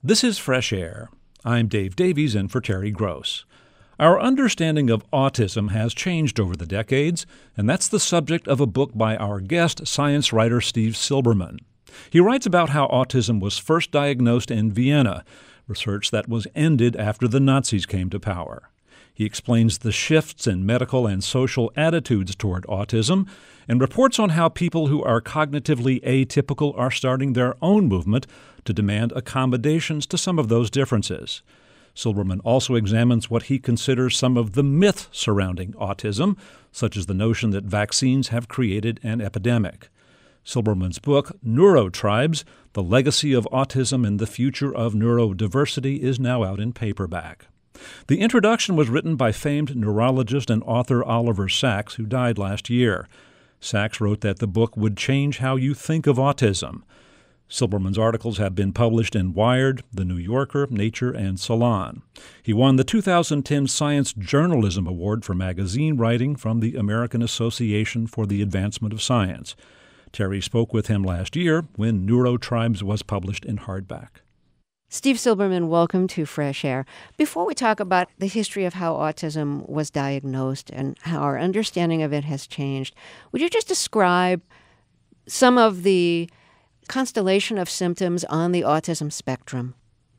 This is Fresh Air. I'm Dave Davies in for Terry Gross. Our understanding of autism has changed over the decades, and that's the subject of a book by our guest, science writer Steve Silberman. He writes about how autism was first diagnosed in Vienna, research that was ended after the Nazis came to power. He explains the shifts in medical and social attitudes toward autism and reports on how people who are cognitively atypical are starting their own movement to demand accommodations to some of those differences. Silberman also examines what he considers some of the myths surrounding autism, such as the notion that vaccines have created an epidemic. Silberman's book, Neurotribes: The Legacy of Autism and the Future of Neurodiversity, is now out in paperback. The introduction was written by famed neurologist and author Oliver Sacks, who died last year. Sacks wrote that the book would change how you think of autism. Silberman's articles have been published in Wired, The New Yorker, Nature, and Salon. He won the 2010 Science Journalism Award for magazine writing from the American Association for the Advancement of Science. Terry spoke with him last year when Neurotribes was published in hardback. Steve Silberman, welcome to Fresh Air. Before we talk about the history of how autism was diagnosed and how our understanding of it has changed, would you just describe some of the constellation of symptoms on the autism spectrum?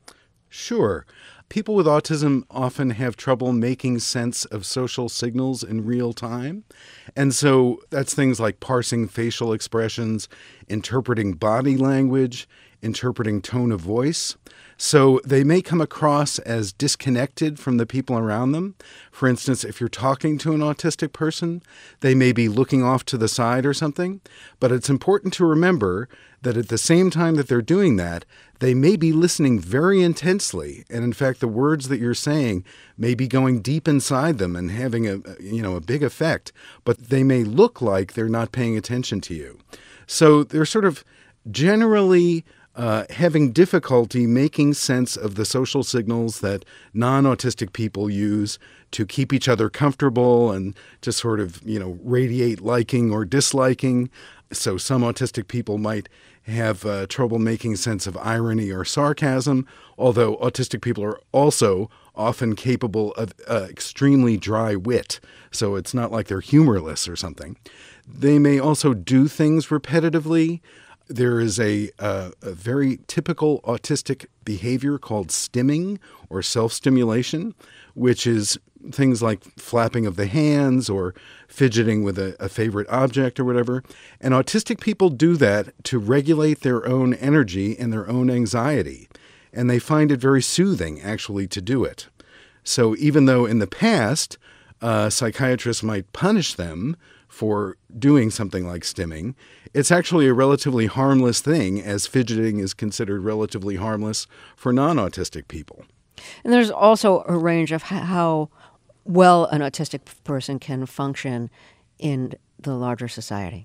Sure. People with autism often have trouble making sense of social signals in real time. And so that's things like parsing facial expressions, interpreting body language, interpreting tone of voice. So they may come across as disconnected from the people around them. For instance, if you're talking to an autistic person, they may be looking off to the side or something. But it's important to remember that at the same time that they're doing that, they may be listening very intensely. And in fact, the words that you're saying may be going deep inside them and having a big effect, but they may look like they're not paying attention to you. So they're sort of generally having difficulty making sense of the social signals that non-autistic people use to keep each other comfortable and to sort of, radiate liking or disliking. So some autistic people might have trouble making sense of irony or sarcasm, although autistic people are also often capable of extremely dry wit. So it's not like they're humorless or something. They may also do things repetitively. There is a very typical autistic behavior called stimming or self-stimulation, which is things like flapping of the hands or fidgeting with a favorite object or whatever. And autistic people do that to regulate their own energy and their own anxiety. And they find it very soothing, actually, to do it. So even though in the past, psychiatrists might punish them for doing something like stimming, it's actually a relatively harmless thing, as fidgeting is considered relatively harmless for non-autistic people. And there's also a range of how well an autistic person can function in the larger society.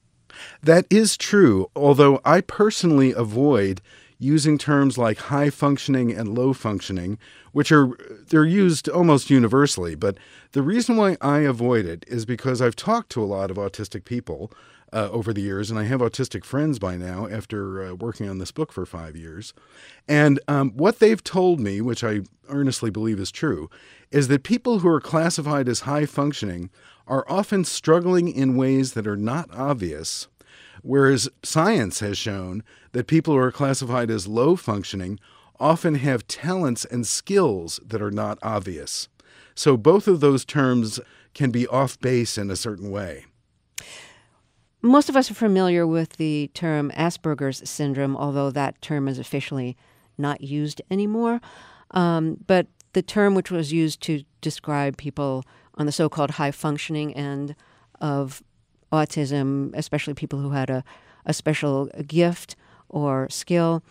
That is true, although I personally avoid using terms like high functioning and low functioning, they're used almost universally. But the reason why I avoid it is because I've talked to a lot of autistic people over the years, and I have autistic friends by now after working on this book for 5 years. And what they've told me, which I earnestly believe is true, is that people who are classified as high functioning are often struggling in ways that are not obvious, whereas science has shown that people who are classified as low functioning often have talents and skills that are not obvious. So both of those terms can be off base in a certain way. Most of us are familiar with the term Asperger's syndrome, although that term is officially not used anymore. But the term which was used to describe people on the so-called high-functioning end of autism, especially people who had a special gift or skill,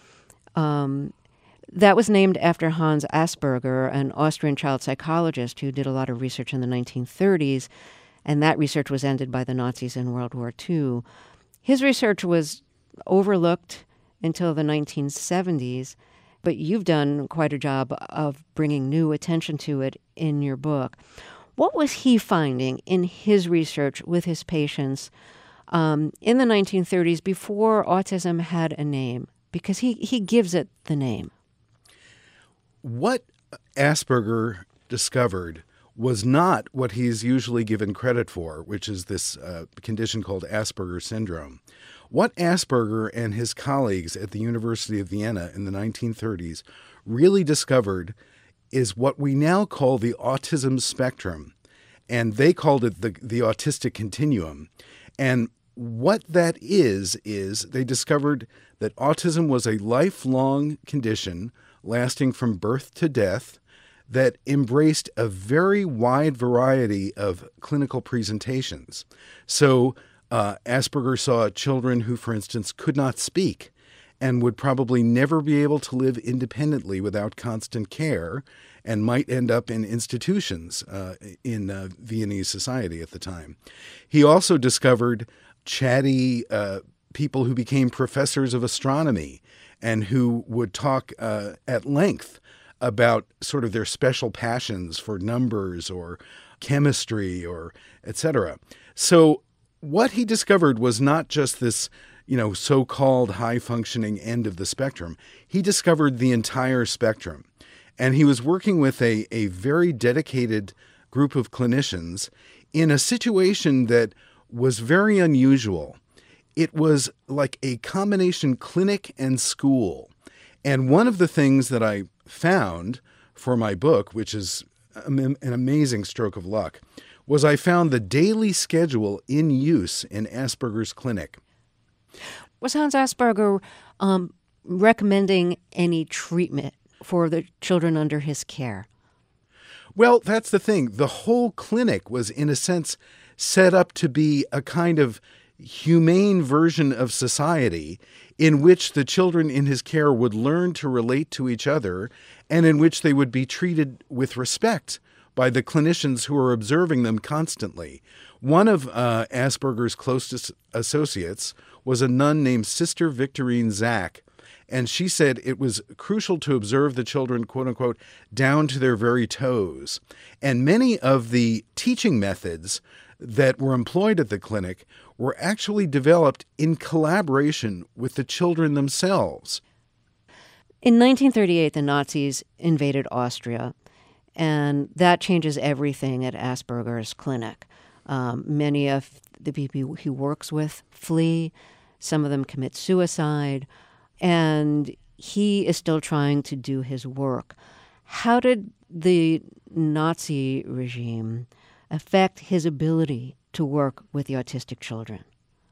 that was named after Hans Asperger, an Austrian child psychologist who did a lot of research in the 1930s, and that research was ended by the Nazis in World War II. His research was overlooked until the 1970s, but you've done quite a job of bringing new attention to it in your book. What was he finding in his research with his patients in the 1930s before autism had a name? Because he gives it the name. what Asperger discovered was not what he's usually given credit for, which is this condition called Asperger syndrome. What Asperger and his colleagues at the University of Vienna in the 1930s really discovered is what we now call the autism spectrum, and they called it the autistic continuum. And what that is they discovered that autism was a lifelong condition lasting from birth to death that embraced a very wide variety of clinical presentations. So Asperger saw children who, for instance, could not speak and would probably never be able to live independently without constant care and might end up in institutions in Viennese society at the time. He also discovered chatty people who became professors of astronomy and who would talk at length about sort of their special passions for numbers or chemistry or etc. So what he discovered was not just this, so-called high-functioning end of the spectrum. He discovered the entire spectrum. And he was working with a very dedicated group of clinicians in a situation that was very unusual. It was like a combination clinic and school. And one of the things that I found for my book, which is an amazing stroke of luck, was I found the daily schedule in use in Asperger's clinic. Was Hans Asperger recommending any treatment for the children under his care? Well, that's the thing. The whole clinic was, in a sense, set up to be a kind of humane version of society in which the children in his care would learn to relate to each other and in which they would be treated with respect by the clinicians who are observing them constantly. One of Asperger's closest associates was a nun named Sister Victorine Zach, and she said it was crucial to observe the children, quote unquote, down to their very toes. And many of the teaching methods that were employed at the clinic were actually developed in collaboration with the children themselves. In 1938, the Nazis invaded Austria, and that changes everything at Asperger's clinic. Many of the people he works with flee. Some of them commit suicide. And he is still trying to do his work. How did the Nazi regime affect his ability to work with the autistic children?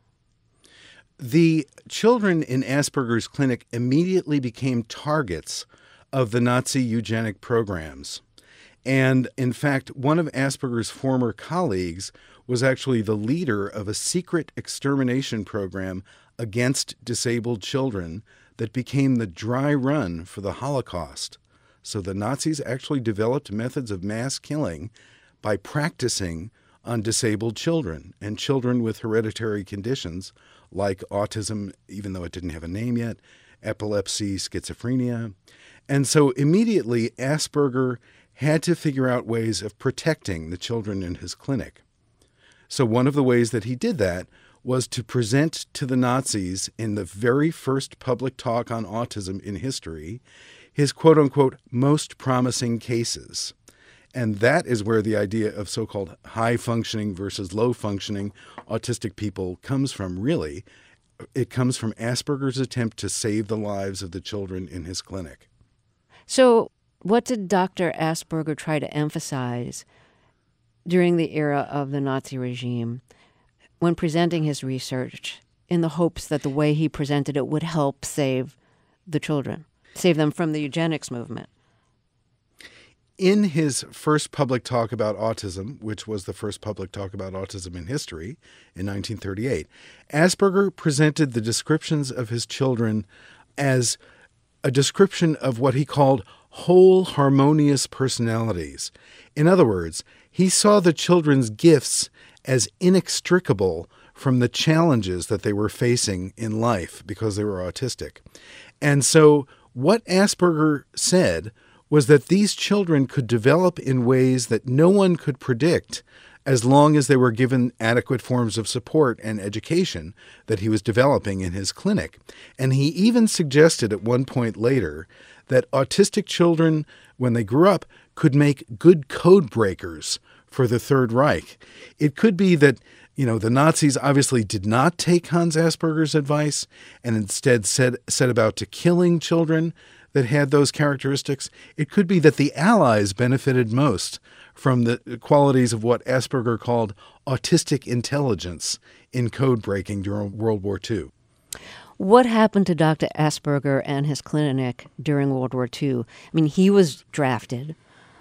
The children in Asperger's clinic immediately became targets of the Nazi eugenic programs. And in fact, one of Asperger's former colleagues was actually the leader of a secret extermination program against disabled children that became the dry run for the Holocaust. So the Nazis actually developed methods of mass killing by practicing on disabled children and children with hereditary conditions like autism, even though it didn't have a name yet, epilepsy, schizophrenia. And so immediately Asperger had to figure out ways of protecting the children in his clinic. So one of the ways that he did that was to present to the Nazis in the very first public talk on autism in history his quote-unquote most promising cases. And that is where the idea of so-called high-functioning versus low-functioning autistic people comes from, really. It comes from Asperger's attempt to save the lives of the children in his clinic. So what did Dr. Asperger try to emphasize during the era of the Nazi regime when presenting his research in the hopes that the way he presented it would help save the children, save them from the eugenics movement? In his first public talk about autism, which was the first public talk about autism in history in 1938, Asperger presented the descriptions of his children as a description of what he called whole harmonious personalities. In other words, he saw the children's gifts as inextricable from the challenges that they were facing in life because they were autistic. And so what Asperger said was that these children could develop in ways that no one could predict as long as they were given adequate forms of support and education that he was developing in his clinic. And he even suggested at one point later that autistic children, when they grew up, could make good code breakers for the Third Reich. It could be that, the Nazis obviously did not take Hans Asperger's advice and instead set about to killing children that had those characteristics. It could be that the Allies benefited most from the qualities of what Asperger called autistic intelligence in code breaking during World War II. What happened to Dr. Asperger and his clinic during World War II? I mean, he was drafted.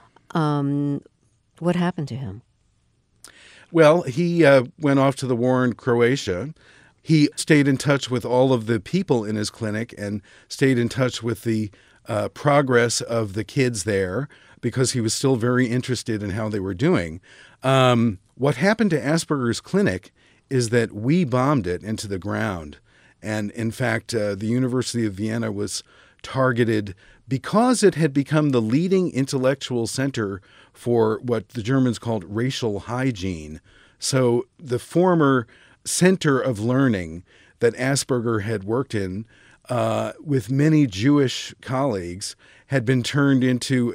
What happened to him? Well, he went off to the war in Croatia. He stayed in touch with all of the people in his clinic and stayed in touch with the progress of the kids there because he was still very interested in how they were doing. What happened to Asperger's clinic is that we bombed it into the ground. And in fact, the University of Vienna was targeted because it had become the leading intellectual center for what the Germans called racial hygiene. So the former center of learning that Asperger had worked in with many Jewish colleagues had been turned into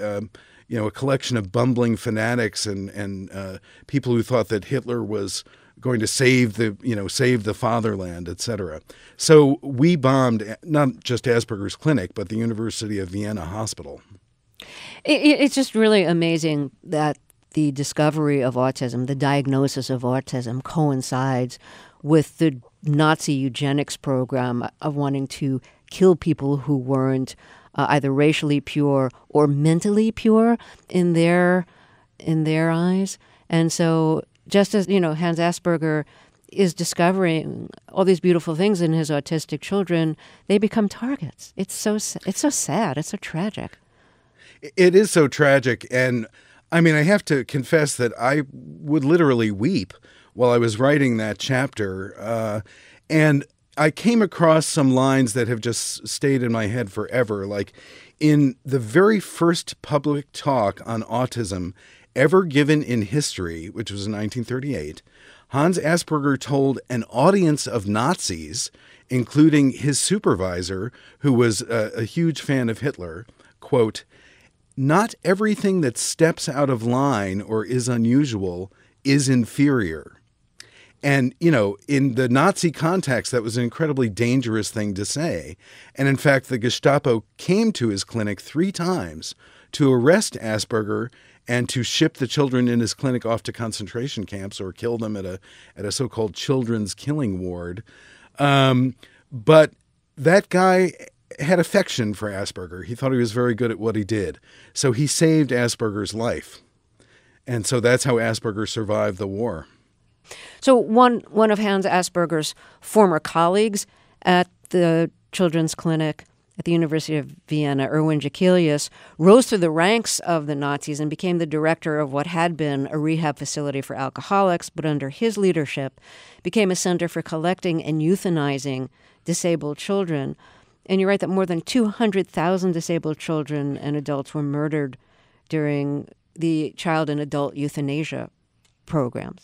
a collection of bumbling fanatics and people who thought that Hitler was going to save the fatherland, etc. So we bombed not just Asperger's clinic, but the University of Vienna hospital. It's just really amazing that the discovery of autism, the diagnosis of autism, coincides with the Nazi eugenics program of wanting to kill people who weren't either racially pure or mentally pure in their eyes. And so just as, Hans Asperger is discovering all these beautiful things in his autistic children, they become targets. It's so sad. It's so tragic. It is so tragic. And I mean, I have to confess that I would literally weep while I was writing that chapter. And I came across some lines that have just stayed in my head forever. Like in the very first public talk on autism ever given in history, which was in 1938, Hans Asperger told an audience of Nazis, including his supervisor, who was a huge fan of Hitler, quote, "Not everything that steps out of line or is unusual is inferior." And, in the Nazi context, that was an incredibly dangerous thing to say. And in fact, the Gestapo came to his clinic 3 times to arrest Asperger and to ship the children in his clinic off to concentration camps or kill them at a so-called children's killing ward. But that guy had affection for Asperger. He thought he was very good at what he did. So he saved Asperger's life. And so that's how Asperger survived the war. So one of Hans Asperger's former colleagues at the children's clinic at the University of Vienna, Erwin Jekelius, rose through the ranks of the Nazis and became the director of what had been a rehab facility for alcoholics, but under his leadership became a center for collecting and euthanizing disabled children. And you're right that more than 200,000 disabled children and adults were murdered during the child and adult euthanasia programs.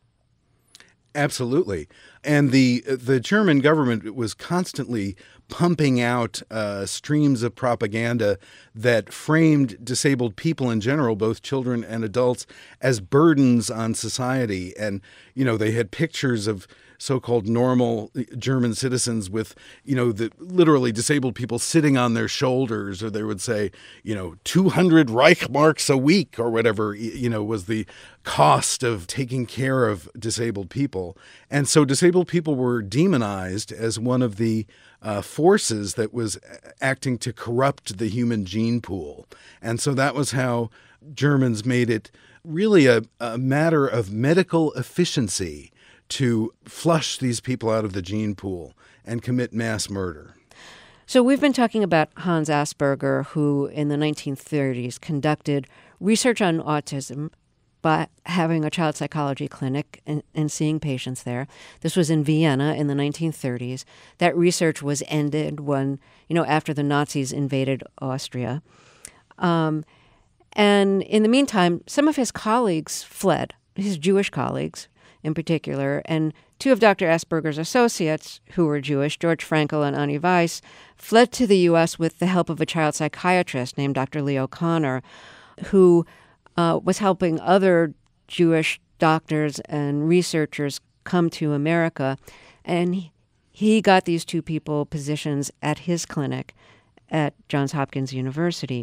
Absolutely. And the German government was constantly pumping out streams of propaganda that framed disabled people in general, both children and adults, as burdens on society. And, they had pictures of so-called normal German citizens with, the literally disabled people sitting on their shoulders, or they would say, 200 Reichmarks a week or whatever, was the cost of taking care of disabled people. And so disabled people were demonized as one of the forces that was acting to corrupt the human gene pool. And so that was how Germans made it really a matter of medical efficiency to flush these people out of the gene pool and commit mass murder. So we've been talking about Hans Asperger, who in the 1930s conducted research on autism by having a child psychology clinic and seeing patients there. This was in Vienna in the 1930s. That research was ended when, after the Nazis invaded Austria. And in the meantime, some of his colleagues fled. his Jewish colleagues in particular, and two of Dr. Asperger's associates, who were Jewish, George Frankel and Ani Weiss, fled to the U.S. with the help of a child psychiatrist named Dr. Leo Kanner, who was helping other Jewish doctors and researchers come to America. And he got these two people positions at his clinic at Johns Hopkins University.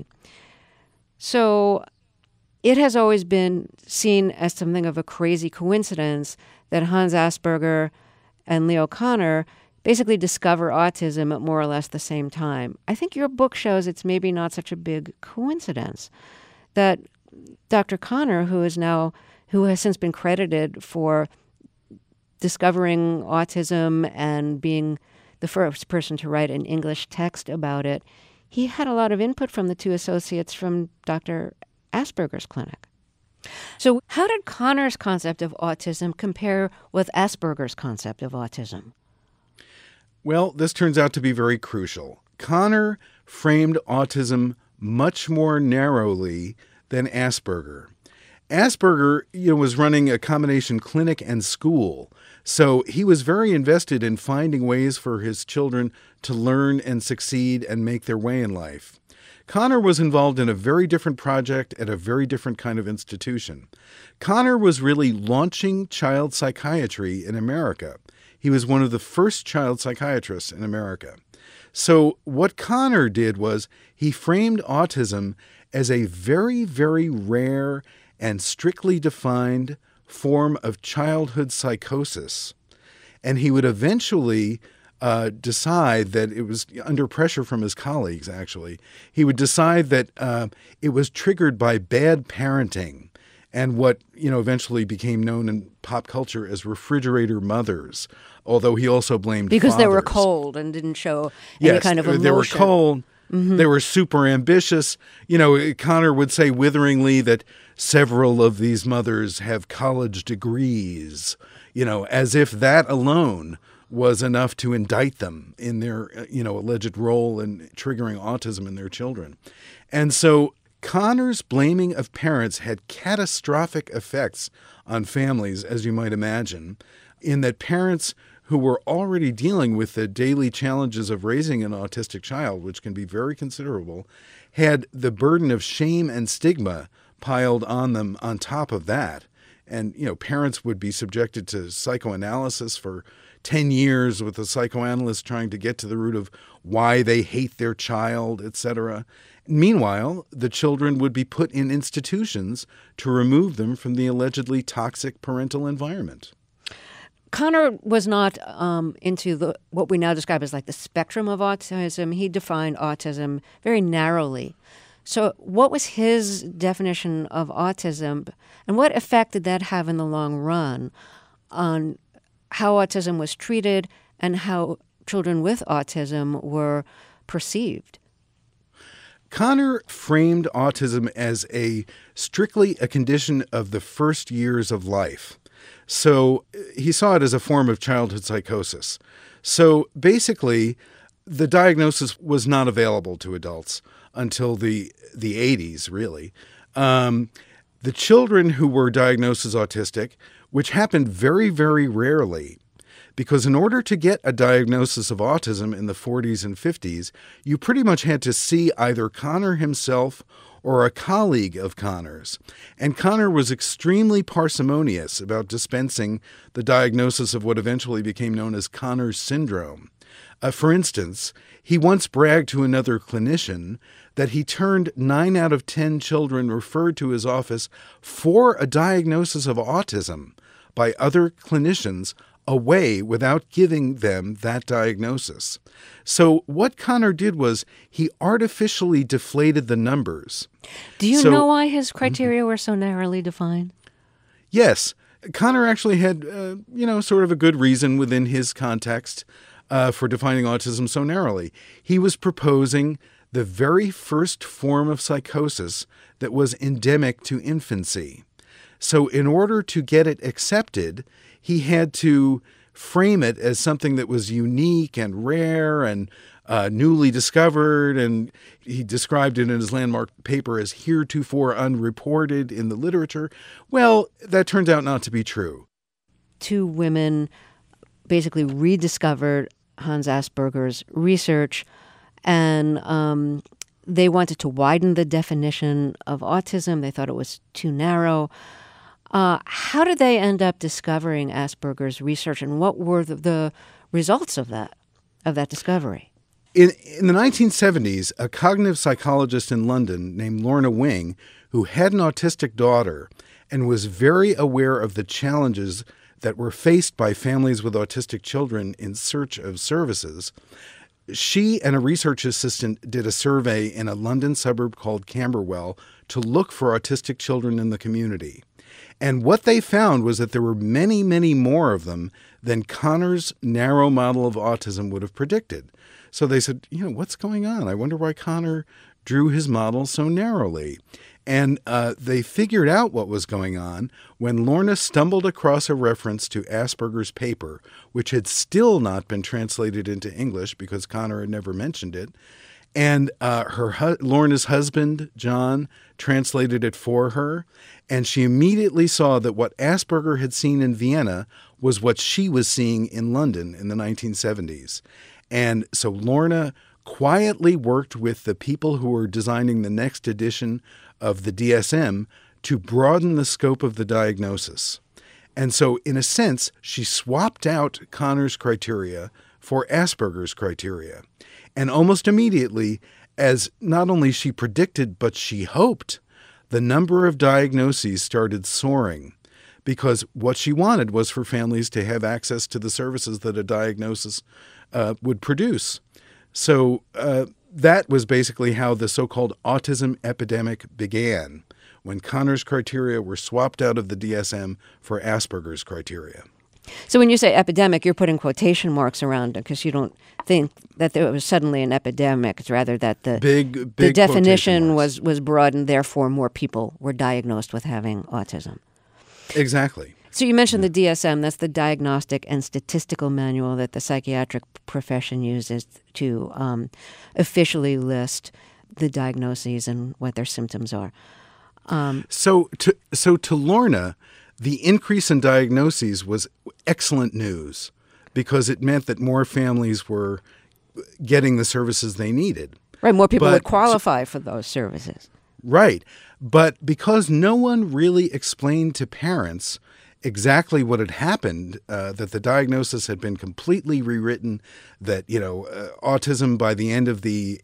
So it has always been seen as something of a crazy coincidence that Hans Asperger and Leo Kanner basically discover autism at more or less the same time. I think your book shows it's maybe not such a big coincidence that Dr. Kanner, who has since been credited for discovering autism and being the first person to write an English text about it, he had a lot of input from the two associates from Dr. Asperger's clinic. So how did Kanner's concept of autism compare with Asperger's concept of autism? Well, this turns out to be very crucial. Kanner framed autism much more narrowly than Asperger. Asperger, was running a combination clinic and school, so he was very invested in finding ways for his children to learn and succeed and make their way in life. Kanner was involved in a very different project at a very different kind of institution. Kanner was really launching child psychiatry in America. He was one of the first child psychiatrists in America. So what Kanner did was he framed autism as a very, very rare and strictly defined form of childhood psychosis. And he would eventually decide that it was under pressure from his colleagues, actually. He would decide that it was triggered by bad parenting and what, eventually became known in pop culture as refrigerator mothers, although he also blamed because fathers. They were cold and didn't show any kind of emotion. They were cold. Mm-hmm. They were super ambitious. Kanner would say witheringly that several of these mothers have college degrees, as if that alone was enough to indict them in their, alleged role in triggering autism in their children. And so Kanner's blaming of parents had catastrophic effects on families, as you might imagine, in that parents who were already dealing with the daily challenges of raising an autistic child, which can be very considerable, had the burden of shame and stigma piled on them on top of that. And, parents would be subjected to psychoanalysis for 10 years with a psychoanalyst trying to get to the root of why they hate their child, etc. Meanwhile, the children would be put in institutions to remove them from the allegedly toxic parental environment. Kanner was not into what we now describe as like the spectrum of autism. He defined autism very narrowly. So what was his definition of autism, and what effect did that have in the long run on how autism was treated and how children with autism were perceived? Kanner framed autism as strictly a condition of the first years of life. So he saw it as a form of childhood psychosis. So basically, the diagnosis was not available to adults until the 80s, really. The children who were diagnosed as autistic, which happened very, very rarely, because in order to get a diagnosis of autism in the 40s and 50s, you pretty much had to see either Kanner himself or a colleague of Kanner's. And Kanner was extremely parsimonious about dispensing the diagnosis of what eventually became known as Kanner's syndrome. For instance, he once bragged to another clinician that he turned 9 out of 10 children referred to his office for a diagnosis of autism by other clinicians away without giving them that diagnosis. So what Kanner did was he artificially deflated the numbers. Do you know why his criteria were so narrowly defined? Yes. Kanner actually had, sort of a good reason within his context for defining autism so narrowly. He was proposing the very first form of psychosis that was endemic to infancy. So in order to get it accepted, he had to frame it as something that was unique and rare and newly discovered, and he described it in his landmark paper as heretofore unreported in the literature. Well, that turns out not to be true. Two women basically rediscovered Hans Asperger's research, and they wanted to widen the definition of autism. They thought it was too narrow. How did they end up discovering Asperger's research, and what were the results of that discovery? In the 1970s, a cognitive psychologist in London named Lorna Wing, who had an autistic daughter and was very aware of the challenges that were faced by families with autistic children in search of services, she and a research assistant did a survey in a London suburb called Camberwell to look for autistic children in the community. And what they found was that there were many, many more of them than Connor's narrow model of autism would have predicted. So they said, what's going on? I wonder why Connor drew his model so narrowly. And they figured out what was going on when Lorna stumbled across a reference to Asperger's paper, which had still not been translated into English because Connor had never mentioned it. And Lorna's husband, John, translated it for her. And she immediately saw that what Asperger had seen in Vienna was what she was seeing in London in the 1970s. And so Lorna quietly worked with the people who were designing the next edition of the DSM to broaden the scope of the diagnosis. And so, in a sense, she swapped out Connor's criteria for Asperger's criteria. And almost immediately, as not only she predicted, but she hoped, the number of diagnoses started soaring, because what she wanted was for families to have access to the services that a diagnosis would produce. So that was basically how the so-called autism epidemic began, when Connor's criteria were swapped out of the DSM for Asperger's criteria. So when you say epidemic, you're putting quotation marks around it because you don't think that there was suddenly an epidemic. It's rather that the definition was broadened, therefore more people were diagnosed with having autism. Exactly. So you mentioned the DSM, that's the Diagnostic and Statistical Manual that the psychiatric profession uses to officially list the diagnoses and what their symptoms are. So to Lorna, the increase in diagnoses was excellent news because it meant that more families were getting the services they needed. Right, more people would qualify for those services. Right. But because no one really explained to parents exactly what had happened, that the diagnosis had been completely rewritten, that, autism by the end of the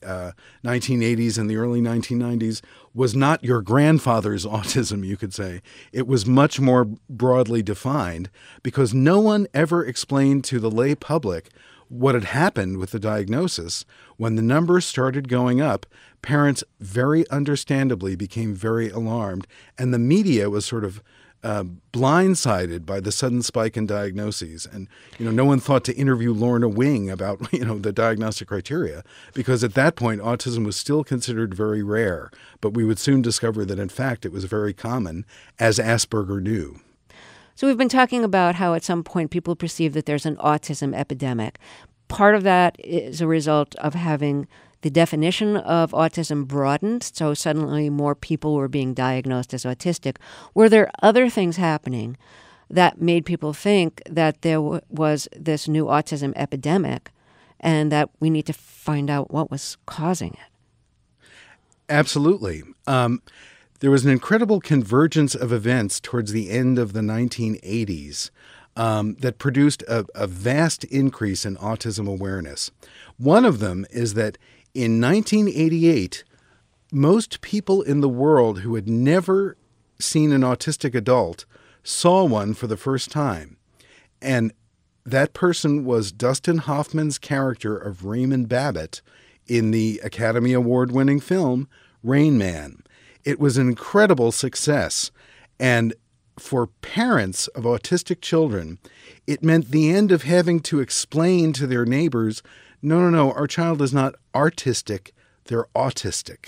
1980s and the early 1990s was not your grandfather's autism, you could say. It was much more broadly defined because no one ever explained to the lay public what had happened with the diagnosis. When the numbers started going up, parents very understandably became very alarmed, and the media was sort of blindsided by the sudden spike in diagnoses. And, no one thought to interview Lorna Wing about, the diagnostic criteria, because at that point, autism was still considered very rare. But we would soon discover that, in fact, it was very common, as Asperger knew. So we've been talking about how at some point people perceive that there's an autism epidemic. Part of that is a result of having the definition of autism broadened, so suddenly more people were being diagnosed as autistic. Were there other things happening that made people think that there was this new autism epidemic and that we need to find out what was causing it? Absolutely. There was an incredible convergence of events towards the end of the 1980s that produced a vast increase in autism awareness. One of them is that in 1988, most people in the world who had never seen an autistic adult saw one for the first time. And that person was Dustin Hoffman's character of Raymond Babbitt in the Academy Award-winning film Rain Man. It was an incredible success. And for parents of autistic children, it meant the end of having to explain to their neighbors, no, our child is not artistic, they're autistic.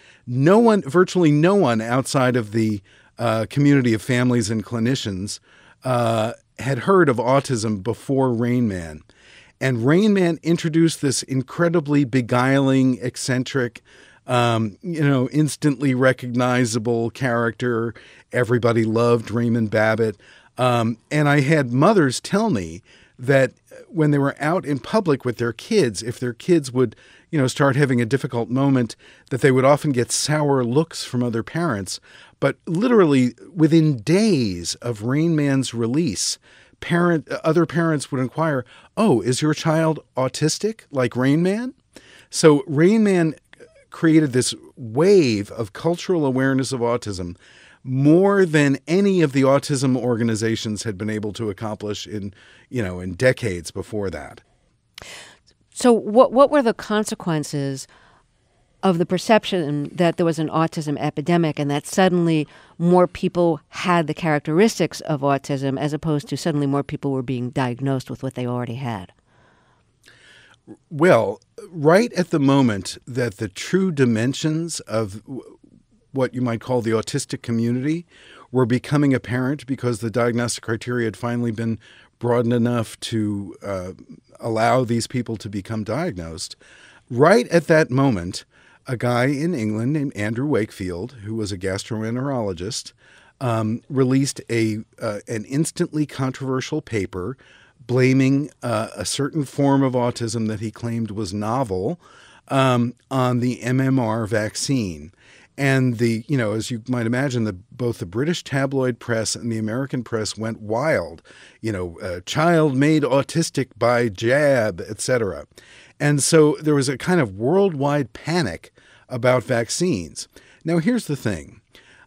Virtually no one outside of the community of families and clinicians had heard of autism before Rain Man. And Rain Man introduced this incredibly beguiling, eccentric, instantly recognizable character. Everybody loved Raymond Babbitt. And I had mothers tell me that when they were out in public with their kids, if their kids would, start having a difficult moment, that they would often get sour looks from other parents. But literally within days of Rain Man's release, other parents would inquire, "Oh, is your child autistic like Rain Man?" So Rain Man created this wave of cultural awareness of autism, more than any of the autism organizations had been able to accomplish in decades before that. So what were the consequences of the perception that there was an autism epidemic and that suddenly more people had the characteristics of autism as opposed to suddenly more people were being diagnosed with what they already had? Well, right at the moment that the true dimensions of what you might call the autistic community were becoming apparent because the diagnostic criteria had finally been broadened enough to allow these people to become diagnosed, right at that moment, a guy in England named Andrew Wakefield, who was a gastroenterologist, released an instantly controversial paper blaming a certain form of autism that he claimed was novel on the MMR vaccine. And as you might imagine, both the British tabloid press and the American press went wild. Child made autistic by jab, etc. And so there was a kind of worldwide panic about vaccines. Now, here's the thing.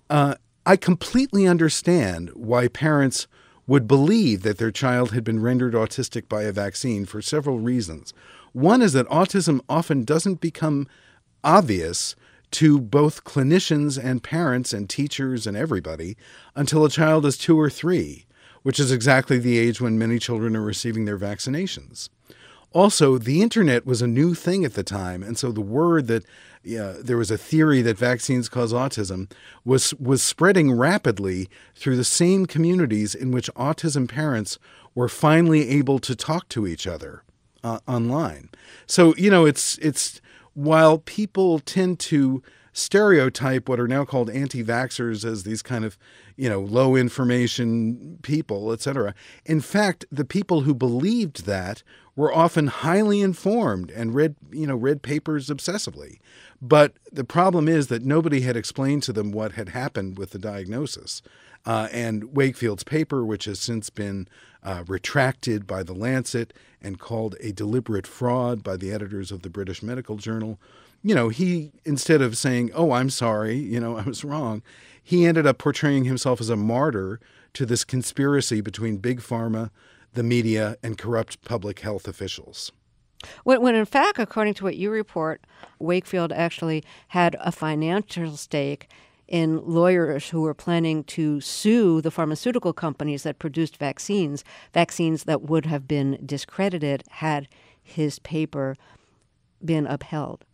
I completely understand why parents would believe that their child had been rendered autistic by a vaccine for several reasons. One is that autism often doesn't become obvious to both clinicians and parents and teachers and everybody until a child is 2 or 3, which is exactly the age when many children are receiving their vaccinations. Also, the internet was a new thing at the time, and so the word that there was a theory that vaccines cause autism was spreading rapidly through the same communities in which autism parents were finally able to talk to each other online. So, it's while people tend to stereotype what are now called anti-vaxxers as these kind of, low information people, etc. In fact, the people who believed that were often highly informed and read papers obsessively. But the problem is that nobody had explained to them what had happened with the diagnosis. And Wakefield's paper, which has since been retracted by The Lancet and called a deliberate fraud by the editors of the British Medical Journal, he, instead of saying, "Oh, I'm sorry, I was wrong," he ended up portraying himself as a martyr to this conspiracy between Big Pharma, the media, and corrupt public health officials. When in fact, according to what you report, Wakefield actually had a financial stake in lawyers who were planning to sue the pharmaceutical companies that produced vaccines that would have been discredited had his paper been upheld.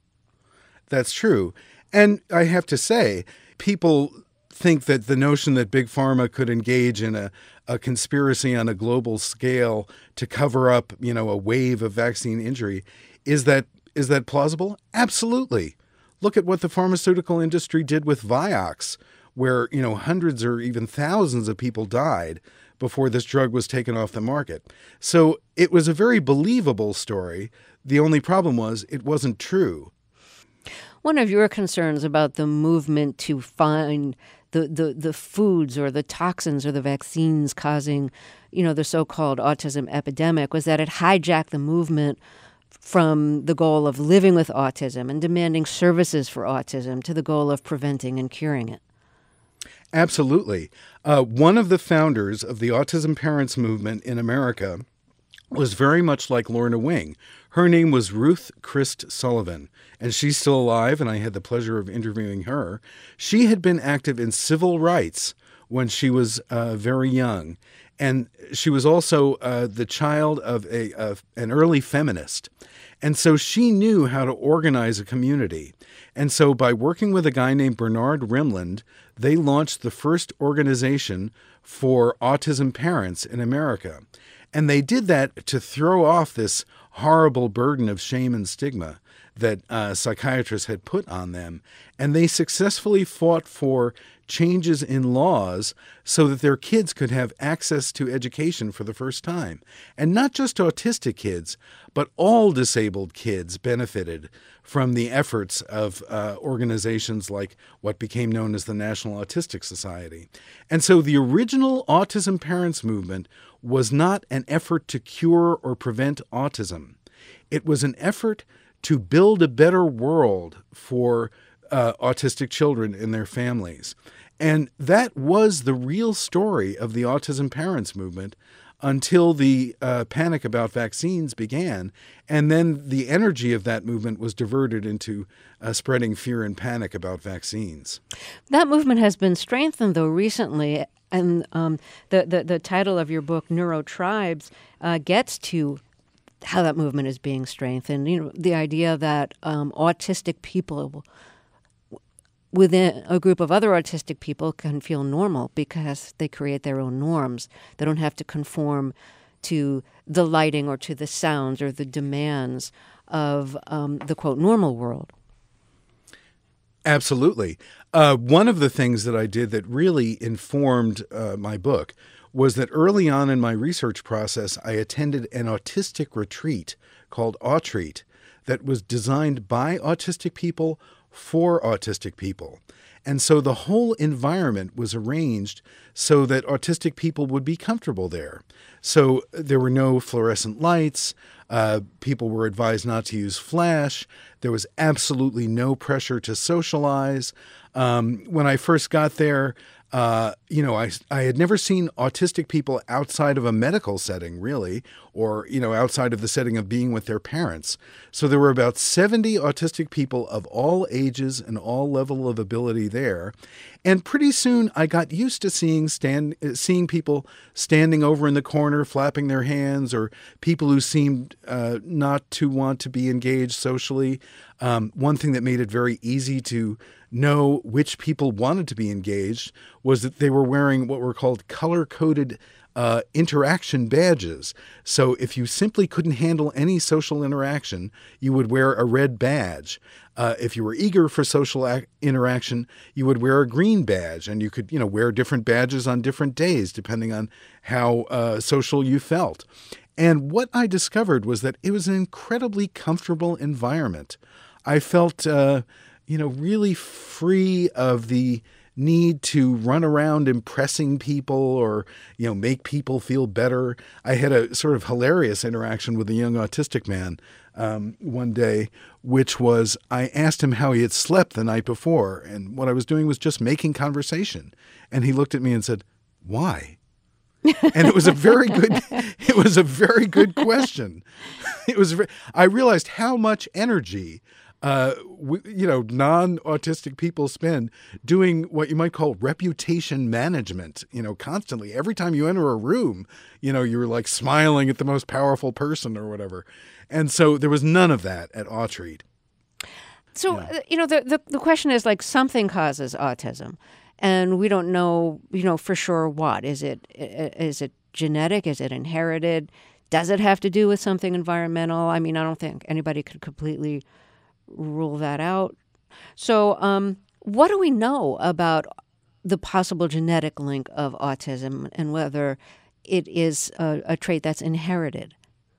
That's true. And I have to say, people think that the notion that Big Pharma could engage in a conspiracy on a global scale to cover up, a wave of vaccine injury, is that plausible? Absolutely. Look at what the pharmaceutical industry did with Vioxx, where, hundreds or even thousands of people died before this drug was taken off the market. So it was a very believable story. The only problem was it wasn't true. One of your concerns about the movement to find the foods or the toxins or the vaccines causing, the so-called autism epidemic was that it hijacked the movement from the goal of living with autism and demanding services for autism to the goal of preventing and curing it. Absolutely. One of the founders of the Autism Parents movement in America was very much like Lorna Wing. Her name was Ruth Christ Sullivan, and she's still alive, and I had the pleasure of interviewing her. She had been active in civil rights when she was very young, and she was also the child of an early feminist. And so she knew how to organize a community. And so by working with a guy named Bernard Rimland, they launched the first organization for autism parents in America. And they did that to throw off this horrible burden of shame and stigma that psychiatrists had put on them. And they successfully fought for changes in laws so that their kids could have access to education for the first time. And not just autistic kids, but all disabled kids benefited from the efforts of organizations like what became known as the National Autistic Society. And so the original Autism Parents movement was not an effort to cure or prevent autism. It was an effort to build a better world for autistic children and their families. And that was the real story of the Autism Parents movement until the panic about vaccines began. And then the energy of that movement was diverted into spreading fear and panic about vaccines. That movement has been strengthened, though, recently. And the title of your book, Neurotribes, gets to how that movement is being strengthened. You know, the idea that autistic people within a group of other autistic people can feel normal because they create their own norms. They don't have to conform to the lighting or to the sounds or the demands of the, quote, normal world. Absolutely. One of the things that I did that really informed my book was that early on in my research process, I attended an autistic retreat called Autreat that was designed by autistic people for autistic people. And so the whole environment was arranged so that autistic people would be comfortable there. So there were no fluorescent lights. People were advised not to use flash. There was absolutely no pressure to socialize. When I first got there, I had never seen autistic people outside of a medical setting, really, or, outside of the setting of being with their parents. So there were about 70 autistic people of all ages and all level of ability there. And pretty soon I got used to seeing people standing over in the corner, flapping their hands, or people who seemed not to want to be engaged socially. One thing that made it very easy to know which people wanted to be engaged was that they were wearing what were called color-coded interaction badges. So if you simply couldn't handle any social interaction, you would wear a red badge. If you were eager for social interaction, you would wear a green badge, and you could, wear different badges on different days depending on how social you felt. And what I discovered was that it was an incredibly comfortable environment. I felt, really free of the need to run around impressing people or, make people feel better. I had a sort of hilarious interaction with a young autistic man one day, which was I asked him how he had slept the night before. And what I was doing was just making conversation. And he looked at me and said, "Why?" And it was a very good question. I realized how much energy non-autistic people spend doing what you might call reputation management, constantly. Every time you enter a room, you're like smiling at the most powerful person or whatever. And so there was none of that at Autreat. So, the question is like something causes autism and we don't know, for sure what. Is it genetic? Is it inherited? Does it have to do with something environmental? I mean, I don't think anybody could completely rule that out. So what do we know about the possible genetic link of autism and whether it is a trait that's inherited?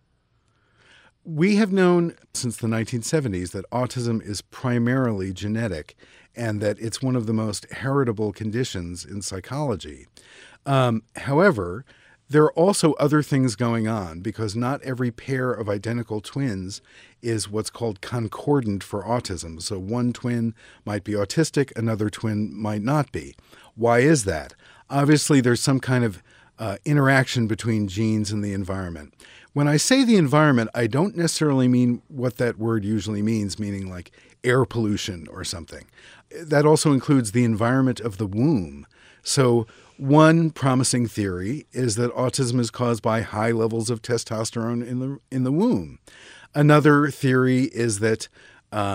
We have known since the 1970s that autism is primarily genetic and that it's one of the most heritable conditions in psychology. However, there are also other things going on because not every pair of identical twins is what's called concordant for autism. So one twin might be autistic, another twin might not be. Why is that? Obviously, there's some kind of interaction between genes and the environment. When I say the environment, I don't necessarily mean what that word usually means, meaning like air pollution or something. That also includes the environment of the womb. So one promising theory is that autism is caused by high levels of testosterone in the womb. Another theory is that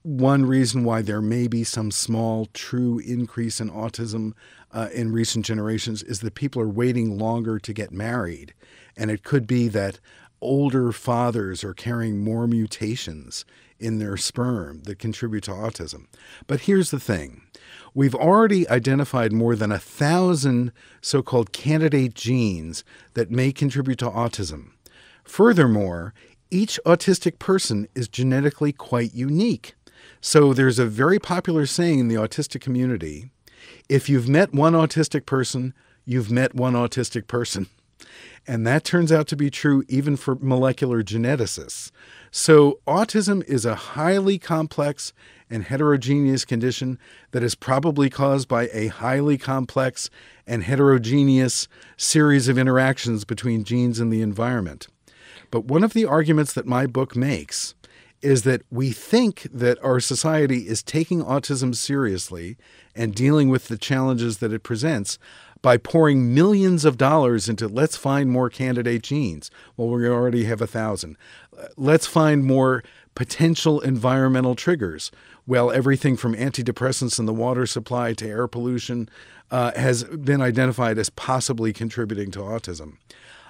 one reason why there may be some small true increase in autism in recent generations is that people are waiting longer to get married. And it could be that older fathers are carrying more mutations in their sperm that contribute to autism. But here's the thing. We've already identified more than 1,000 so-called candidate genes that may contribute to autism. Furthermore, each autistic person is genetically quite unique. So there's a very popular saying in the autistic community, if you've met one autistic person, you've met one autistic person. And that turns out to be true even for molecular geneticists. So autism is a highly complex and heterogeneous condition that is probably caused by a highly complex and heterogeneous series of interactions between genes and the environment. But one of the arguments that my book makes is that we think that our society is taking autism seriously and dealing with the challenges that it presents by pouring millions of dollars into let's find more candidate genes. Well, we already have 1,000. Let's find more potential environmental triggers. Well, everything from antidepressants in the water supply to air pollution has been identified as possibly contributing to autism.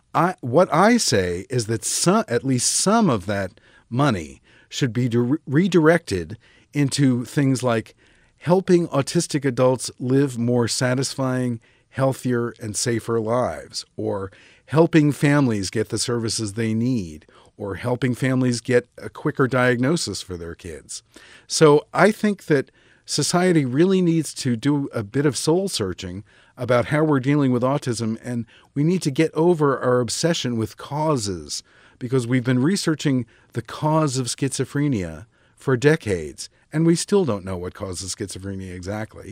What I say is that at least some of that money should be redirected into things like helping autistic adults live more satisfying, healthier, and safer lives, or helping families get the services they need, or helping families get a quicker diagnosis for their kids. So I think that society really needs to do a bit of soul searching about how we're dealing with autism, and we need to get over our obsession with causes, because we've been researching the cause of schizophrenia for decades, and we still don't know what causes schizophrenia exactly.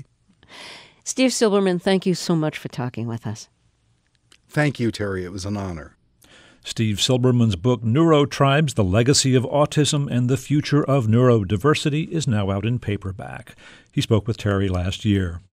Steve Silberman, thank you so much for talking with us. Thank you, Terry. It was an honor. Steve Silberman's book, Neurotribes, The Legacy of Autism and the Future of Neurodiversity, is now out in paperback. He spoke with Terry last year.